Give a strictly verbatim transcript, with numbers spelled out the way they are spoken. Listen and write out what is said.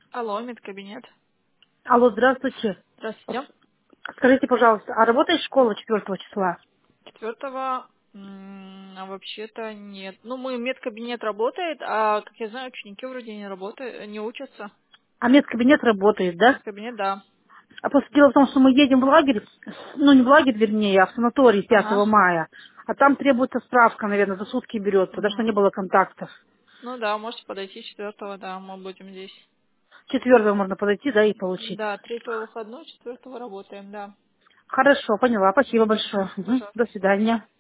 Алло, медкабинет. Алло, здравствуйте. Здравствуйте. Скажите, пожалуйста, а работает школа четвертого числа? Четвертого, м, а вообще-то нет. Ну, мы медкабинет работает, а, как я знаю, ученики вроде не работают, не учатся. А медкабинет работает, да? Медкабинет, да. А просто дело в том, что мы едем в лагерь, ну не в лагерь, вернее, а в санаторий пятого Ага. мая. А там требуется справка, наверное, за сутки берет, потому что не Мгм. было контактов. Ну да, можете подойти четвертого, да, мы будем здесь. Четвертого можно подойти, да, и получить. Да, третьего выходной, четвертого работаем, да. Хорошо, поняла. Спасибо Мгм. большое. Мгм. До Пожалуйста. свидания.